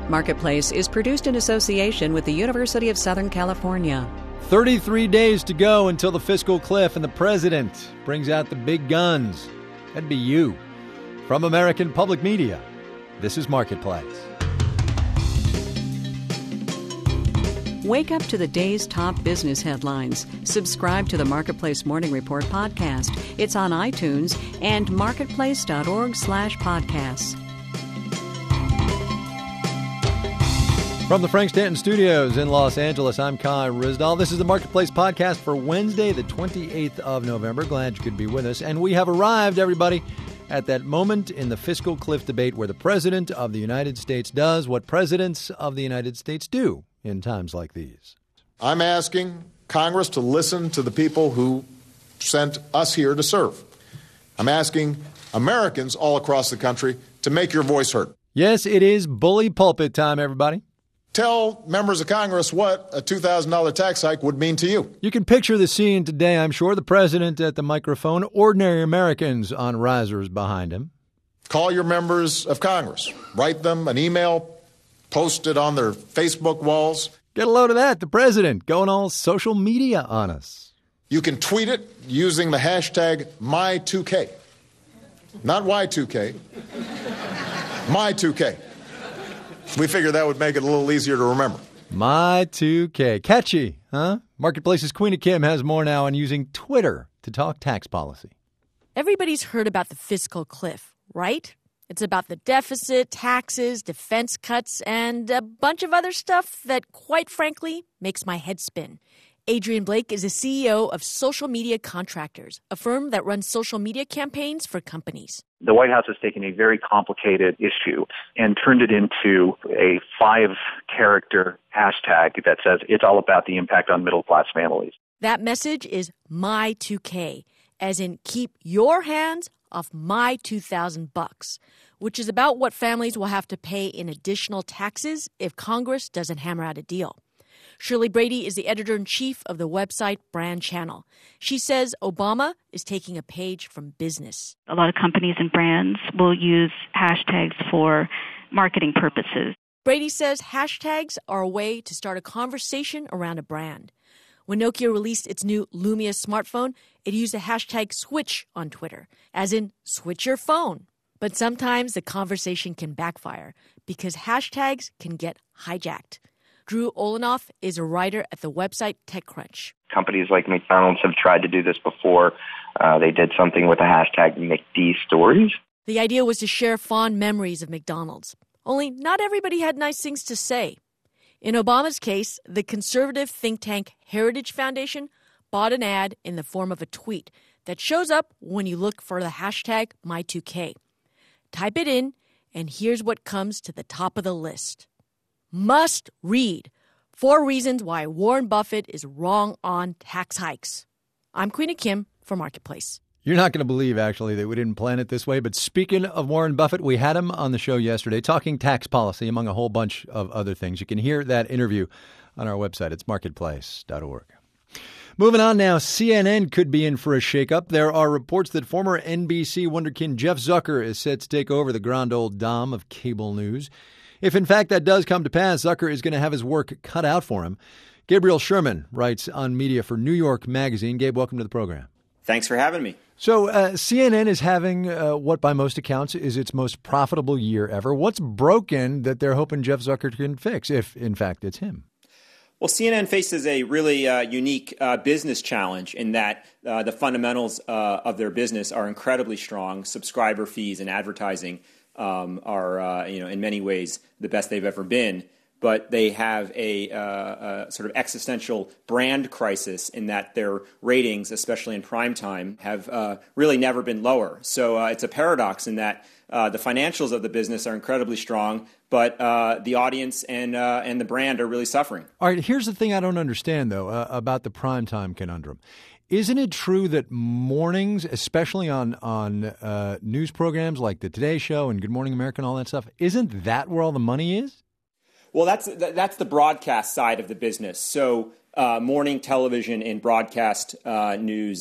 Marketplace is produced in association with the University of Southern California. 33 days to go until the fiscal cliff, and the president brings out the big guns. That'd be you. From American Public Media, this is Marketplace. Wake up to the day's top business headlines. Subscribe to the Marketplace Morning Report podcast. It's on iTunes and marketplace.org/podcasts. From the Frank Stanton Studios in Los Angeles, I'm Kai Ryssdal. This is the Marketplace podcast for Wednesday, the 28th of November. Glad you could be with us. And we have arrived, everybody, at that moment in the fiscal cliff debate where the President of the United States does what presidents of the United States do in times like these. I'm asking Congress to listen to the people who sent us here to serve. I'm asking Americans all across the country to make your voice heard. Yes, it is bully pulpit time, everybody. Tell members of Congress what a $2,000 tax hike would mean to you. You can picture the scene today, I'm sure. The president at the microphone, ordinary Americans on risers behind him. Call your members of Congress. Write them an email, post it on their Facebook walls. Get a load of that. The president going all social media on us. You can tweet it using the hashtag #My2K. Not Y2K. My2K. We figured that would make it a little easier to remember. My2K. Catchy, huh? Marketplace's Queena Kim has more now on using Twitter to talk tax policy. Everybody's heard about the fiscal cliff, right? It's about the deficit, taxes, defense cuts, and a bunch of other stuff that, quite frankly, makes my head spin. Adrian Blake is the CEO of Social Media Contractors, a firm that runs social media campaigns for companies. The White House has taken a very complicated issue and turned it into a 5-character hashtag that says it's all about the impact on middle-class families. That message is My2K, as in keep your hands off my $2,000, which is about what families will have to pay in additional taxes if Congress doesn't hammer out a deal. Shirley Brady is the editor-in-chief of the website Brand Channel. She says Obama is taking a page from business. A lot of companies and brands will use hashtags for marketing purposes. Brady says hashtags are a way to start a conversation around a brand. When Nokia released its new Lumia smartphone, it used the hashtag switch on Twitter, as in switch your phone. But sometimes the conversation can backfire because hashtags can get hijacked. Drew Olenoff is a writer at the website TechCrunch. Companies like McDonald's have tried to do this before. They did something with the hashtag McDstories. The idea was to share fond memories of McDonald's. Only not everybody had nice things to say. In Obama's case, the conservative think tank Heritage Foundation bought an ad in the form of a tweet that shows up when you look for the hashtag My2K. Type it in, and here's what comes to the top of the list. Must read 4 reasons why Warren Buffett is wrong on tax hikes. I'm Queena Kim for Marketplace. You're not going to believe, actually, that we didn't plan it this way. But speaking of Warren Buffett, we had him on the show yesterday talking tax policy, among a whole bunch of other things. You can hear that interview on our website. It's marketplace.org. Moving on now, CNN could be in for a shakeup. There are reports that former NBC wunderkind Jeff Zucker is set to take over the grand old dame of cable news. If, in fact, that does come to pass, Zucker is going to have his work cut out for him. Gabriel Sherman writes on media for New York Magazine. Gabe, welcome to the program. Thanks for having me. So CNN is having what, by most accounts, is its most profitable year ever. What's broken that they're hoping Jeff Zucker can fix, if, in fact, it's him? Well, CNN faces a really unique business challenge in that the fundamentals of their business are incredibly strong. Subscriber fees and advertising are, in many ways, the best they've ever been. But they have a sort of existential brand crisis in that their ratings, especially in prime time, have really never been lower. So it's a paradox in that the financials of the business are incredibly strong, but the audience and the brand are really suffering. All right, here's the thing I don't understand, though, about the primetime conundrum. Isn't it true that mornings, especially on news programs like the Today Show and Good Morning America and all that stuff, isn't that where all the money is? Well, that's the broadcast side of the business. So morning television and broadcast news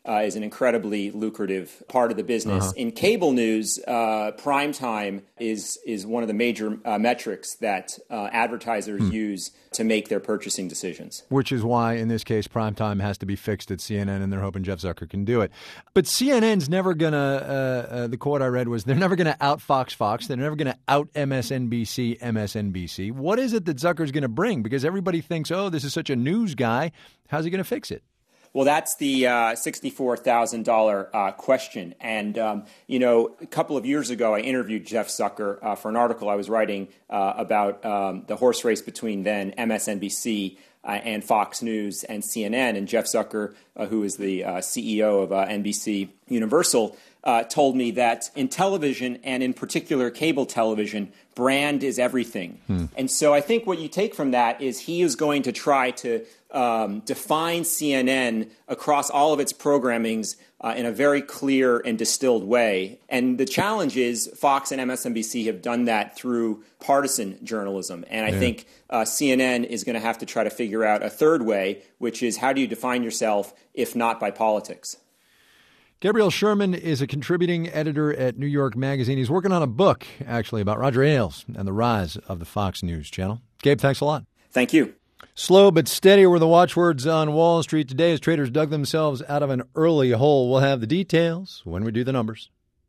is an incredibly lucrative part of the business. In cable news, prime time is one of the major metrics that advertisers use to make their purchasing decisions. Which is why, in this case, prime time has to be fixed at CNN, and they're hoping Jeff Zucker can do it. But CNN's never going to, the quote I read was, they're never going to out Fox. They're never going to out MSNBC. What is it that Zucker's going to bring? Because everybody thinks, oh, this is such a news guy. How's he going to fix it? Well, that's the $64,000 question. And, a couple of years ago, I interviewed Jeff Zucker for an article I was writing about the horse race between then MSNBC and Fox News and CNN. And Jeff Zucker, who is the CEO of NBC Universal, told me that in television, and in particular cable television, brand is everything. And so I think what you take from that is he is going to try to define CNN across all of its programmings in a very clear and distilled way. And the challenge is Fox and MSNBC have done that through partisan journalism. And I think CNN is going to have to try to figure out a third way, which is how do you define yourself if not by politics? Gabriel Sherman is a contributing editor at New York Magazine. He's working on a book, actually, about Roger Ailes and the rise of the Fox News channel. Gabe, thanks a lot. Thank you. Slow but steady were the watchwords on Wall Street today as traders dug themselves out of an early hole. We'll have the details when we do the numbers.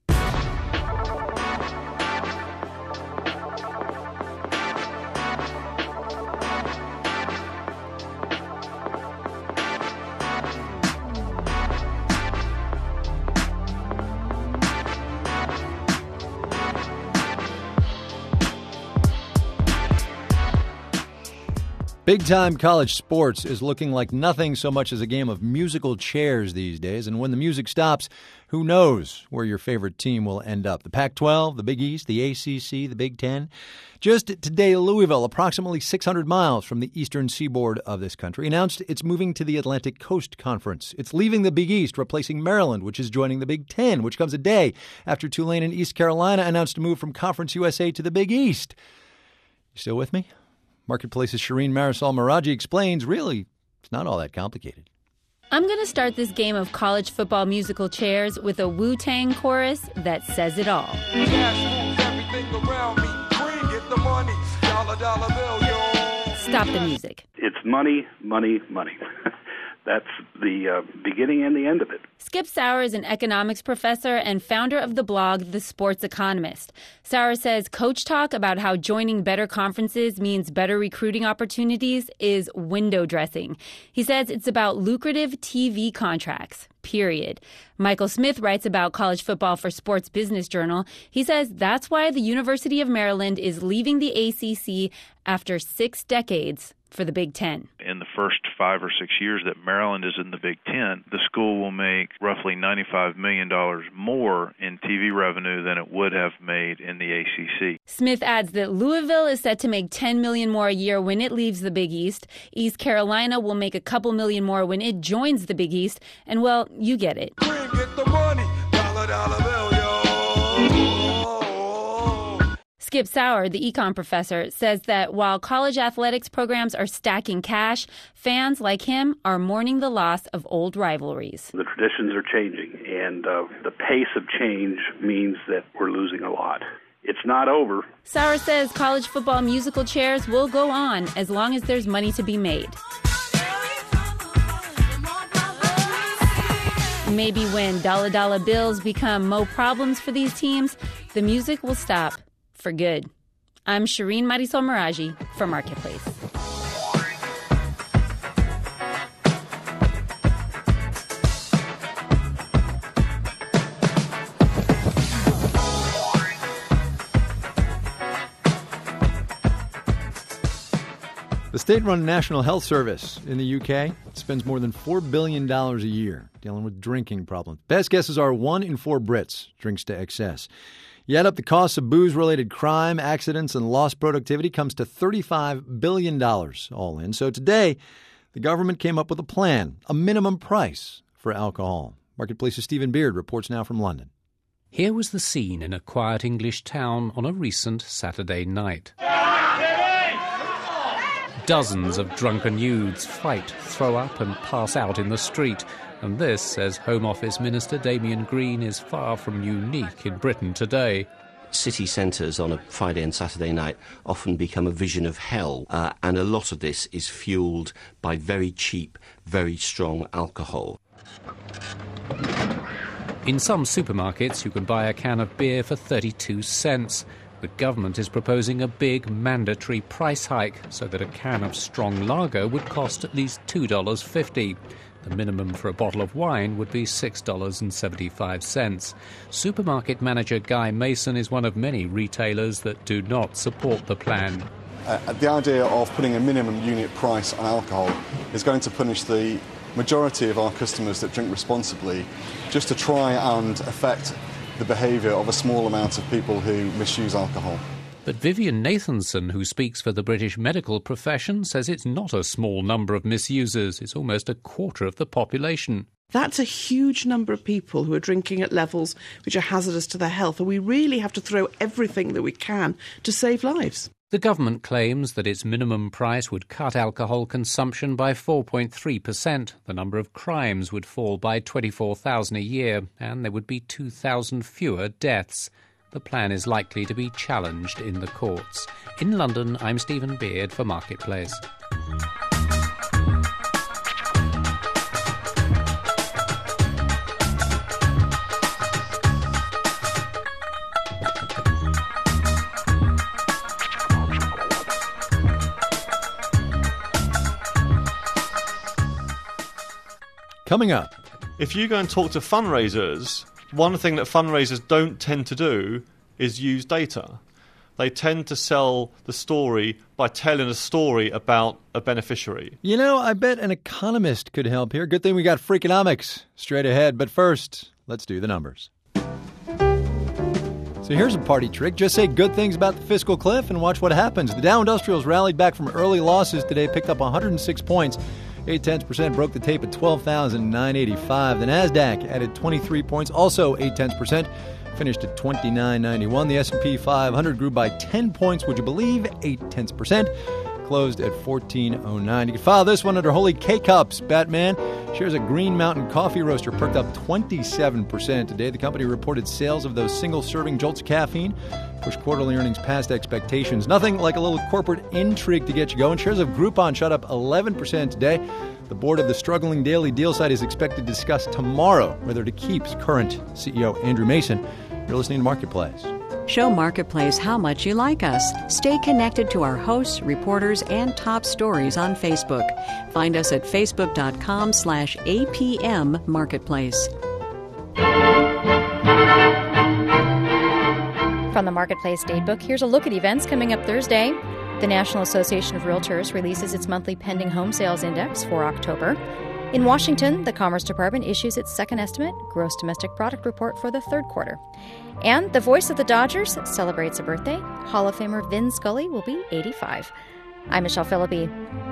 Big-time college sports is looking like nothing so much as a game of musical chairs these days. And when the music stops, who knows where your favorite team will end up? The Pac-12, the Big East, the ACC, the Big Ten. Just today, Louisville, approximately 600 miles from the eastern seaboard of this country, announced it's moving to the Atlantic Coast Conference. It's leaving the Big East, replacing Maryland, which is joining the Big Ten, which comes a day after Tulane and East Carolina announced a move from Conference USA to the Big East. You still with me? Marketplace's Shireen Marisol Meraji explains, really, it's not all that complicated. I'm going to start this game of college football musical chairs with a Wu-Tang chorus that says it all. Stop the music. It's money, money, money. That's the beginning and the end of it. Skip Sauer is an economics professor and founder of the blog The Sports Economist. Sauer says coach talk about how joining better conferences means better recruiting opportunities is window dressing. He says it's about lucrative TV contracts, period. Michael Smith writes about college football for Sports Business Journal. He says that's why the University of Maryland is leaving the ACC after 6 decades for the Big Ten. In the first 5 or 6 years that Maryland is in the Big Ten, the school will make roughly $95 million more in TV revenue than it would have made in the ACC. Smith adds that Louisville is set to make $10 million more a year when it leaves the Big East. East Carolina will make a couple million more when it joins the Big East. And, well, you get it. Get the money, dollar, dollar bill, yo. Skip Sauer, the econ professor, says that while college athletics programs are stacking cash, fans like him are mourning the loss of old rivalries. The traditions are changing, and the pace of change means that we're losing a lot. It's not over. Sauer says college football musical chairs will go on as long as there's money to be made. Maybe when dollar bills become mo problems for these teams, the music will stop. For good. I'm Shireen Marisol Meraji for Marketplace. The state-run National Health Service in the UK spends more than $4 billion a year dealing with drinking problems. Best guesses are 1 in 4 Brits drinks to excess. You add up the costs of booze-related crime, accidents, and lost productivity comes to $35 billion all in. So today, the government came up with a plan, a minimum price for alcohol. Marketplace's Stephen Beard reports now from London. Here was the scene in a quiet English town on a recent Saturday night. Dozens of drunken youths fight, throw up and pass out in the street. And this, says Home Office Minister Damien Green, is far from unique in Britain today. City centres on a Friday and Saturday night often become a vision of hell, and a lot of this is fuelled by very cheap, very strong alcohol. In some supermarkets, you can buy a can of beer for 32 cents. The government is proposing a big mandatory price hike so that a can of strong lager would cost at least $2.50. The minimum for a bottle of wine would be $6.75. Supermarket manager Guy Mason is one of many retailers that do not support the plan. The idea of putting a minimum unit price on alcohol is going to punish the majority of our customers that drink responsibly, just to try and affect the behaviour of a small amount of people who misuse alcohol. But Vivian Nathanson, who speaks for the British medical profession, says it's not a small number of misusers. It's almost a quarter of the population. That's a huge number of people who are drinking at levels which are hazardous to their health, and we really have to throw everything that we can to save lives. The government claims that its minimum price would cut alcohol consumption by 4.3%. The number of crimes would fall by 24,000 a year, and there would be 2,000 fewer deaths. The plan is likely to be challenged in the courts. In London, I'm Stephen Beard for Marketplace. Coming up. If you go and talk to fundraisers, one thing that fundraisers don't tend to do is use data. They tend to sell the story by telling a story about a beneficiary. You know, I bet an economist could help here. Good thing we got Freakonomics straight ahead. But first, let's do the numbers. So here's a party trick. Just say good things about the fiscal cliff and watch what happens. The Dow Industrials rallied back from early losses today, picked up 106 points. 0.8%, broke the tape at 12,985. The NASDAQ added 23 points, also 0.8%, finished at 2991. The S&P 500 grew by 10 points, would you believe, 0.8%, closed at 1409. You can file this one under Holy K-Cups. Batman shares of Green Mountain Coffee Roaster perked up 27% today. The company reported sales of those single-serving jolts of caffeine pushed quarterly earnings past expectations. Nothing like a little corporate intrigue to get you going. Shares of Groupon shot up 11% today. The board of the struggling Daily Deal site is expected to discuss tomorrow whether to keep current CEO Andrew Mason. You're listening to Marketplace. Show Marketplace how much you like us. Stay connected to our hosts, reporters, and top stories on Facebook. Find us at facebook.com/APM Marketplace. From the Marketplace Datebook, here's a look at events coming up Thursday. The National Association of Realtors releases its monthly pending home sales index for October. In Washington, the Commerce Department issues its second estimate, gross domestic product report for the third quarter. And the voice of the Dodgers celebrates a birthday. Hall of Famer Vin Scully will be 85. I'm Michelle Philippi.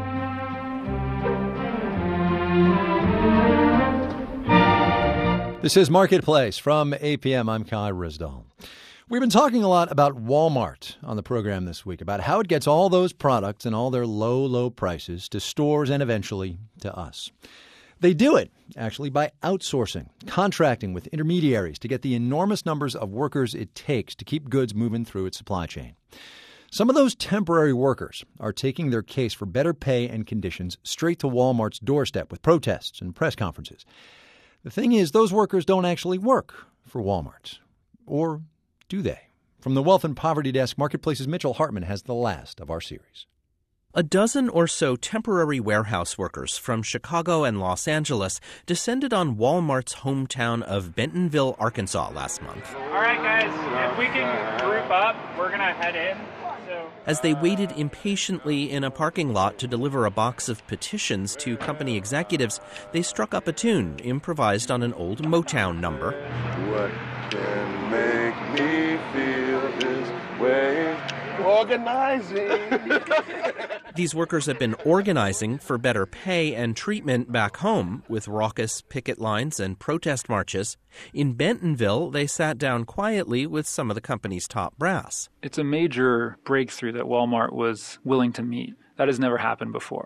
This is Marketplace from APM. I'm Kai Risdall. We've been talking a lot about Walmart on the program this week, about how it gets all those products and all their low, low prices to stores and eventually to us. They do it, actually, by outsourcing, contracting with intermediaries to get the enormous numbers of workers it takes to keep goods moving through its supply chain. Some of those temporary workers are taking their case for better pay and conditions straight to Walmart's doorstep with protests and press conferences. The thing is, those workers don't actually work for Walmart. Or do they? From the Wealth and Poverty Desk, Marketplace's Mitchell Hartman has the last of our series. A dozen or so temporary warehouse workers from Chicago and Los Angeles descended on Walmart's hometown of Bentonville, Arkansas last month. All right, guys, if we can group up, we're going to head in. As they waited impatiently in a parking lot to deliver a box of petitions to company executives, they struck up a tune improvised on an old Motown number. What can make me feel this way? Organizing. These workers have been organizing for better pay and treatment back home with raucous picket lines and protest marches. In Bentonville, they sat down quietly with some of the company's top brass. It's a major breakthrough that Walmart was willing to meet. That has never happened before.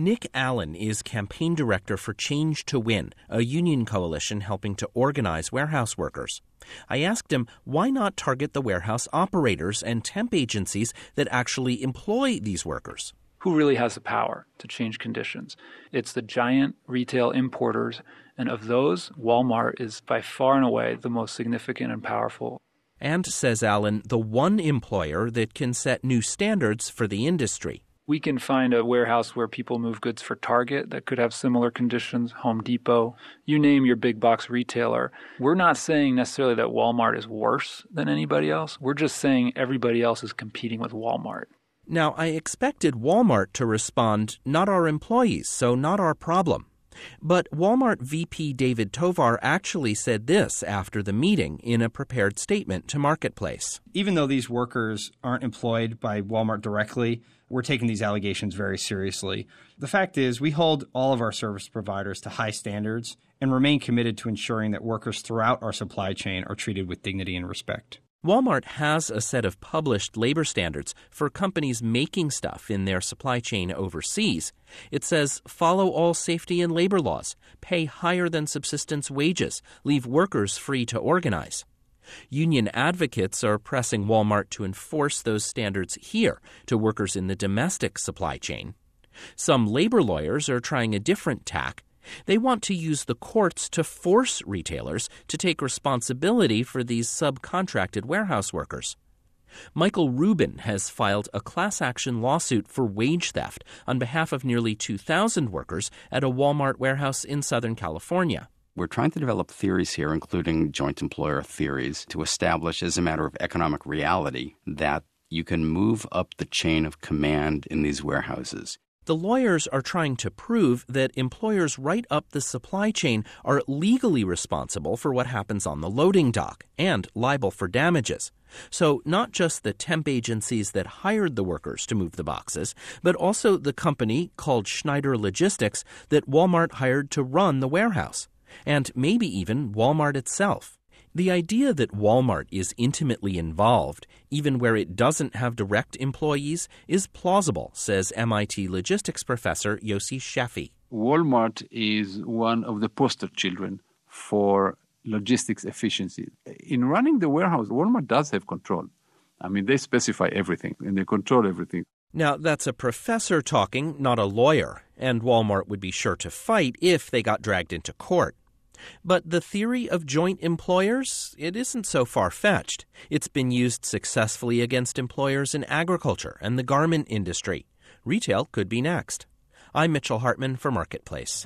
Nick Allen is campaign director for Change to Win, a union coalition helping to organize warehouse workers. I asked him why not target the warehouse operators and temp agencies that actually employ these workers. Who really has the power to change conditions? It's the giant retail importers, and of those, Walmart is by far and away the most significant and powerful. And, says Allen, the one employer that can set new standards for the industry. We can find a warehouse where people move goods for Target that could have similar conditions, Home Depot, you name your big box retailer. We're not saying necessarily that Walmart is worse than anybody else. We're just saying everybody else is competing with Walmart. Now, I expected Walmart to respond, not our employees, so not our problem. But Walmart VP David Tovar actually said this after the meeting in a prepared statement to Marketplace. Even though these workers aren't employed by Walmart directly, we're taking these allegations very seriously. The fact is, we hold all of our service providers to high standards and remain committed to ensuring that workers throughout our supply chain are treated with dignity and respect. Walmart has a set of published labor standards for companies making stuff in their supply chain overseas. It says follow all safety and labor laws, pay higher than subsistence wages, leave workers free to organize. Union advocates are pressing Walmart to enforce those standards here to workers in the domestic supply chain. Some labor lawyers are trying a different tack. They want to use the courts to force retailers to take responsibility for these subcontracted warehouse workers. Michael Rubin has filed a class action lawsuit for wage theft on behalf of nearly 2,000 workers at a Walmart warehouse in Southern California. We're trying to develop theories here, including joint employer theories, to establish as a matter of economic reality that you can move up the chain of command in these warehouses. The lawyers are trying to prove that employers right up the supply chain are legally responsible for what happens on the loading dock and liable for damages. So not just the temp agencies that hired the workers to move the boxes, but also the company called Schneider Logistics that Walmart hired to run the warehouse, and maybe even Walmart itself. The idea that Walmart is intimately involved, even where it doesn't have direct employees, is plausible, says MIT logistics professor Yossi Shaffi. Walmart is one of the poster children for logistics efficiency. In running the warehouse, Walmart does have control. I mean, they specify everything and they control everything. Now, that's a professor talking, not a lawyer, and Walmart would be sure to fight if they got dragged into court. But the theory of joint employers, it isn't so far-fetched. It's been used successfully against employers in agriculture and the garment industry. Retail could be next. I'm Mitchell Hartman for Marketplace.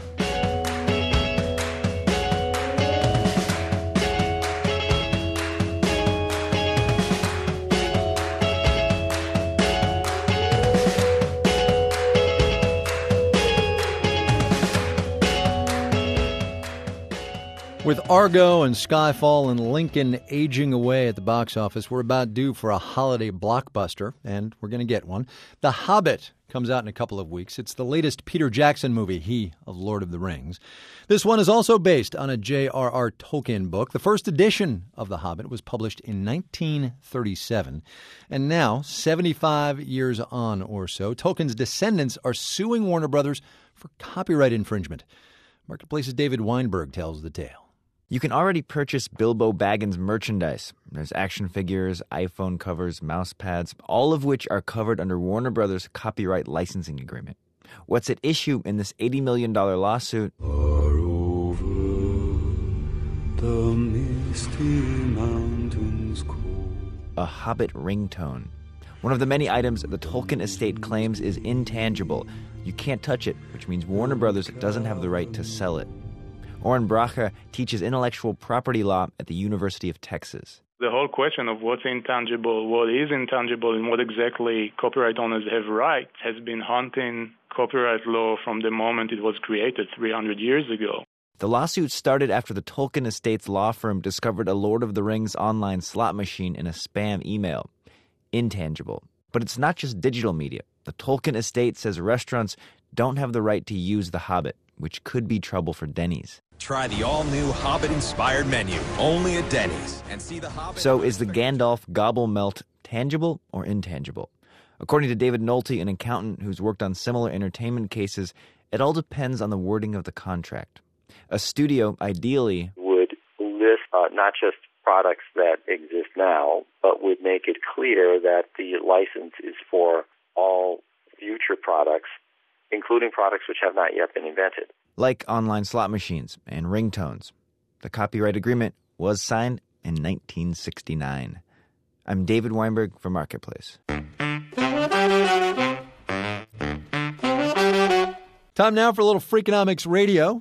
With Argo and Skyfall and Lincoln aging away at the box office, we're about due for a holiday blockbuster, and we're going to get one. The Hobbit comes out in a couple of weeks. It's the latest Peter Jackson movie, he of Lord of the Rings. This one is also based on a J.R.R. Tolkien book. The first edition of The Hobbit was published in 1937. And now, 75 years on or so, Tolkien's descendants are suing Warner Brothers for copyright infringement. Marketplace's David Weinberg tells the tale. You can already purchase Bilbo Baggins merchandise. There's action figures, iPhone covers, mouse pads, all of which are covered under Warner Brothers' copyright licensing agreement. What's at issue in this $80 million lawsuit? Over the misty mountains cold. A Hobbit ringtone. One of the many items the Tolkien estate claims is intangible. You can't touch it, which means Warner Brothers doesn't have the right to sell it. Oren Bracha teaches intellectual property law at the University of Texas. The whole question of what's intangible, what is intangible, and what exactly copyright owners have rights has been haunting copyright law from the moment it was created 300 years ago. The lawsuit started after the Tolkien estate's law firm discovered a Lord of the Rings online slot machine in a spam email. Intangible. But it's not just digital media. The Tolkien estate says restaurants don't have the right to use The Hobbit, which could be trouble for Denny's. Try the all-new Hobbit-inspired menu, only at Denny's. And see The Hobbit. So is the Gandalf gobble melt tangible or intangible? According to David Nolte, an accountant who's worked on similar entertainment cases, it all depends on the wording of the contract. A studio, ideally, would list not just products that exist now, but would make it clear that the license is for all future products, including products which have not yet been invented. Like online slot machines and ringtones. The copyright agreement was signed in 1969. I'm David Weinberg for Marketplace. Time now for a little Freakonomics Radio.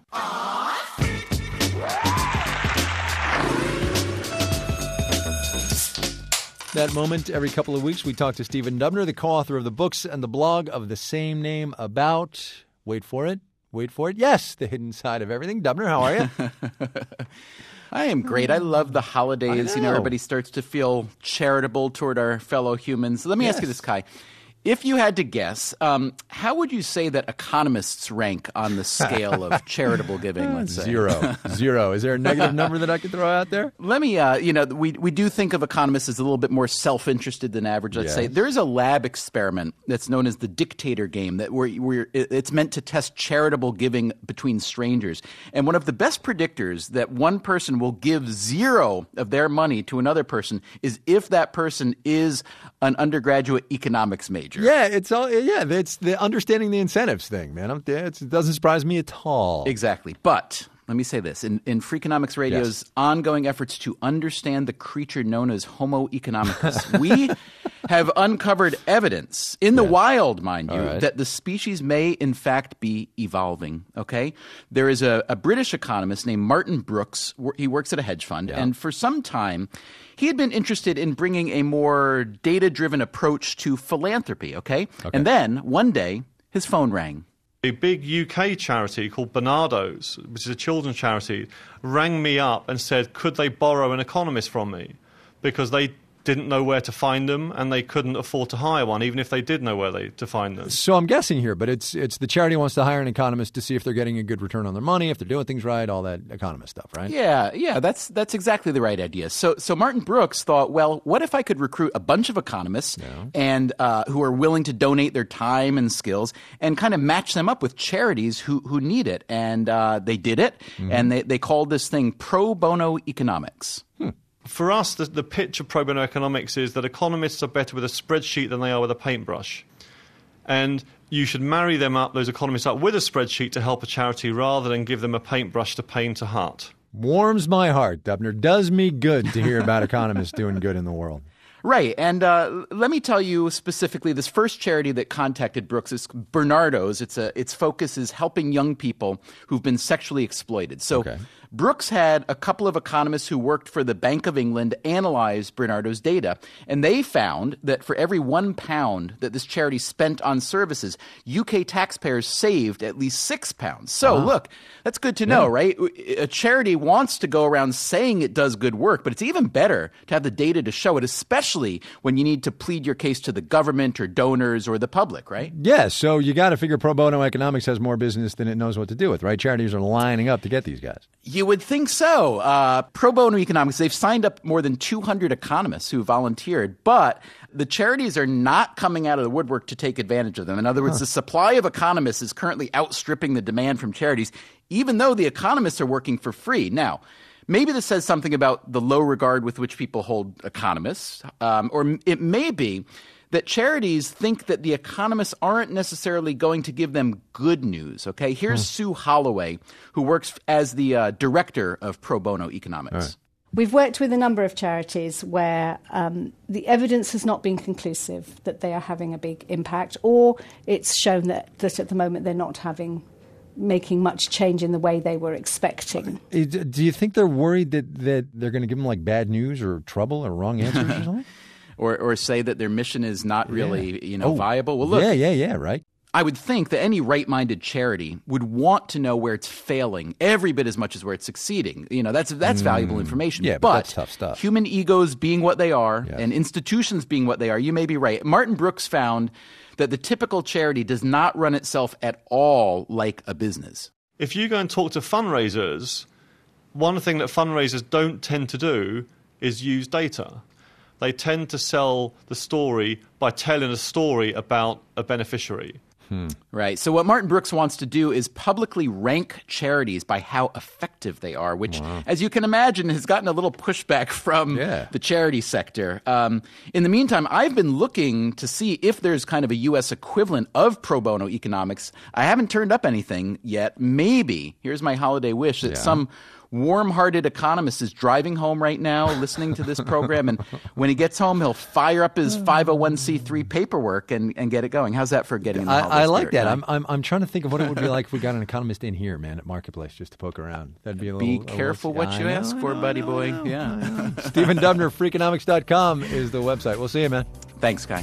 That moment, every couple of weeks, we talk to Stephen Dubner, the co-author of the books and the blog of the same name about, wait for it, yes, the hidden side of everything. Dubner, how are you? I am great. I love the holidays. You know, everybody starts to feel charitable toward our fellow humans. Let me ask you this, Kai. If you had to guess, how would you say that economists rank on the scale of charitable giving, let's say? Zero. Is there a negative number that I could throw out there? Let me, we do think of economists as a little bit more self-interested than average, let's say. There is a lab experiment that's known as the dictator game where it's meant to test charitable giving between strangers. And one of the best predictors that one person will give zero of their money to another person is if that person is an undergraduate economics major. Yeah, it's the understanding the incentives thing, man. It doesn't surprise me at all. Exactly. But let me say this. In Freakonomics Radio's ongoing efforts to understand the creature known as Homo economicus, we have uncovered evidence in the wild, mind you, that the species may in fact be evolving, okay? There is a British economist named Martin Brooks. He works at a hedge fund, and for some time he had been interested in bringing a more data-driven approach to philanthropy, okay? And then one day his phone rang. A big UK charity called Barnardo's, which is a children's charity, rang me up and said, could they borrow an economist from me? Because they didn't know where to find them and they couldn't afford to hire one, even if they did know where to find them. So I'm guessing here, but it's the charity wants to hire an economist to see if they're getting a good return on their money, if they're doing things right, all that economist stuff, right? Yeah, that's exactly the right idea. So Martin Brooks thought, well, what if I could recruit a bunch of economists and who are willing to donate their time and skills and kind of match them up with charities who need it? And they did it, and they called this thing pro bono economics. For us, the pitch of pro bono economics is that economists are better with a spreadsheet than they are with a paintbrush. And you should marry those economists up with a spreadsheet to help a charity rather than give them a paintbrush to paint a hut. Warms my heart, Dubner. Does me good to hear about economists doing good in the world. Right. And let me tell you specifically, this first charity that contacted Brooks is Barnardo's. Its focus is helping young people who've been sexually exploited. So Brooks had a couple of economists who worked for the Bank of England analyze Barnardo's data, and they found that for every £1 that this charity spent on services, UK taxpayers saved at least £6. So look, that's good to know, right? A charity wants to go around saying it does good work, but it's even better to have the data to show it, especially when you need to plead your case to the government or donors or the public, right? Yeah, so you got to figure pro bono economics has more business than it knows what to do with, right? Charities are lining up to get these guys. You would think so. Pro bono economics, they've signed up more than 200 economists who volunteered, but the charities are not coming out of the woodwork to take advantage of them. In other words, the supply of economists is currently outstripping the demand from charities, even though the economists are working for free. Now, maybe this says something about the low regard with which people hold economists, or it may be that charities think that the economists aren't necessarily going to give them good news, okay? Here's Sue Holloway, who works as the director of Pro Bono Economics. We've worked with a number of charities where the evidence has not been conclusive that they are having a big impact, or it's shown that at the moment they're not making much change in the way they were expecting. Do you think they're worried that they're going to give them like bad news or trouble or wrong answers or something? Or say that their mission is not really, viable. Well, look, right. I would think that any right-minded charity would want to know where it's failing every bit as much as where it's succeeding. That's valuable information. Yeah, but that's tough stuff. Human egos being what they are and institutions being what they are, you may be right. Martin Brooks found that the typical charity does not run itself at all like a business. If you go and talk to fundraisers, one thing that fundraisers don't tend to do is use data. they tend to sell the story by telling a story about a beneficiary. Right. So what Martin Brooks wants to do is publicly rank charities by how effective they are, which, as you can imagine, has gotten a little pushback from the charity sector. In the meantime, I've been looking to see if there's kind of a U.S. equivalent of pro bono economics. I haven't turned up anything yet. Maybe, here's my holiday wish, that some warm-hearted economist is driving home right now listening to this program, and when he gets home, he'll fire up his 501c3 paperwork and get it going. How's that for getting in the holiday I like spirit, that. right? I'm trying to think of what it would be like if we got an economist in here, man, at Marketplace, just to poke around. That'd be a little... Be careful what you ask for, buddy boy. Yeah. Stephen Dubner, Freakonomics.com is the website. We'll see you, man. Thanks, Kai.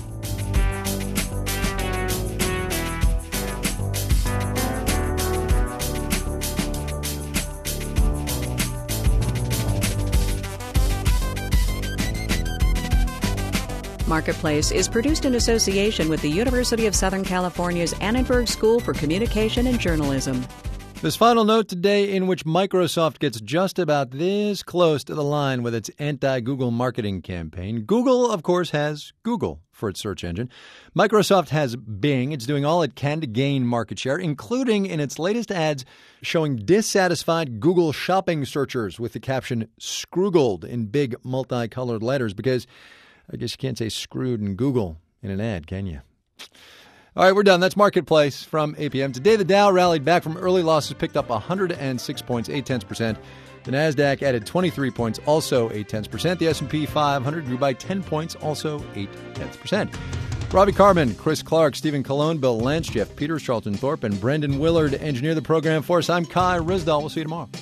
Marketplace is produced in association with the University of Southern California's Annenberg School for Communication and Journalism. This final note today, in which Microsoft gets just about this close to the line with its anti-Google marketing campaign. Google, of course, has Google for its search engine. Microsoft has Bing. It's doing all it can to gain market share, including in its latest ads showing dissatisfied Google shopping searchers with the caption "Scroogled" in big multicolored letters, because I guess you can't say screwed in Google in an ad, can you? All right, we're done. That's Marketplace from 8 p.m. Today, the Dow rallied back from early losses, picked up 106 points, 0.8%. The Nasdaq added 23 points, also 0.8%. The S&P 500 grew by 10 points, also 0.8%. Robbie Carmen, Chris Clark, Stephen Colon, Bill Lance, Jeff Peters, Charlton Thorpe, and Brendan Willard engineer the program for us. I'm Kai Rizdal. We'll see you tomorrow.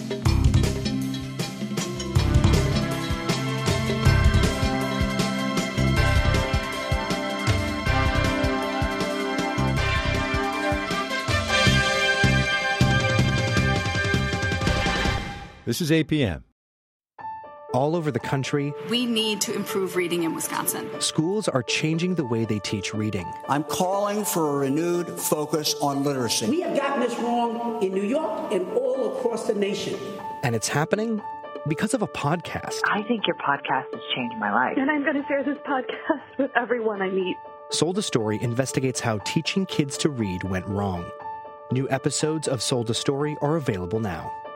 This is 8 p.m. All over the country, we need to improve reading in Wisconsin. Schools are changing the way they teach reading. I'm calling for a renewed focus on literacy. We have gotten this wrong in New York and all across the nation. And it's happening because of a podcast. I think your podcast has changed my life. And I'm going to share this podcast with everyone I meet. Sold a Story investigates how teaching kids to read went wrong. New episodes of Sold a Story are available now.